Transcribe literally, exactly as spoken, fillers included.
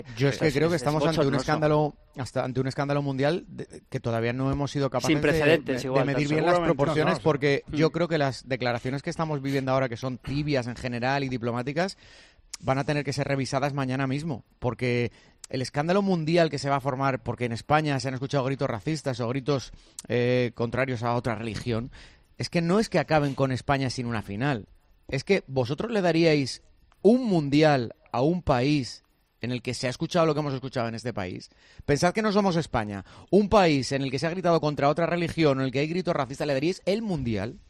Yo es que Es, creo que es, es estamos ante un bochornoso. escándalo, hasta ante un escándalo mundial de- que todavía no hemos sido capaces Sin de, precedentes, de- igual, de medir pero bien las seguramente no, proporciones, no, porque Mm. yo creo que las declaraciones que estamos viviendo ahora, que son tibias en general y diplomáticas, van a tener que ser revisadas mañana mismo, porque el escándalo mundial que se va a formar, porque en España se han escuchado gritos racistas o gritos eh, contrarios a otra religión, es que no es que acaben con España sin una final, es que vosotros le daríais un mundial a un país en el que se ha escuchado lo que hemos escuchado en este país. Pensad que no somos España, un país en el que se ha gritado contra otra religión o en el que hay gritos racistas, ¿le daríais el mundial?